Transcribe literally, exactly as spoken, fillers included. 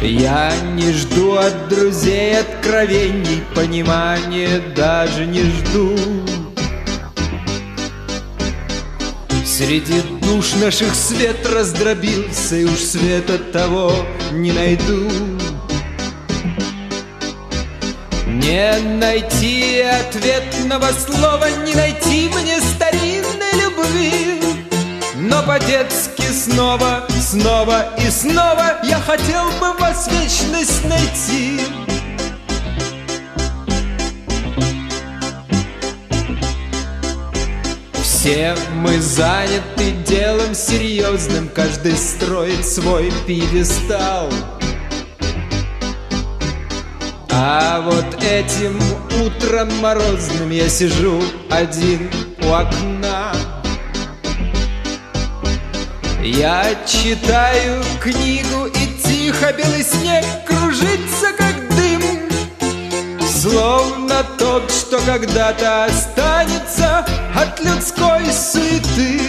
Я не жду от друзей откровений, понимания даже не жду. Среди душ наших свет раздробился, и уж света того не найду. Не найти ответного слова, не найти мне старинной любви. Но по-детски снова, снова и снова я хотел бы вас вечность найти. Все мы заняты делом серьезным, каждый строит свой пьедестал. А вот этим утром морозным я сижу один у окна. Я читаю книгу, и тихо белый снег кружится, как дым. Словно тот, что когда-то останется от людской суеты.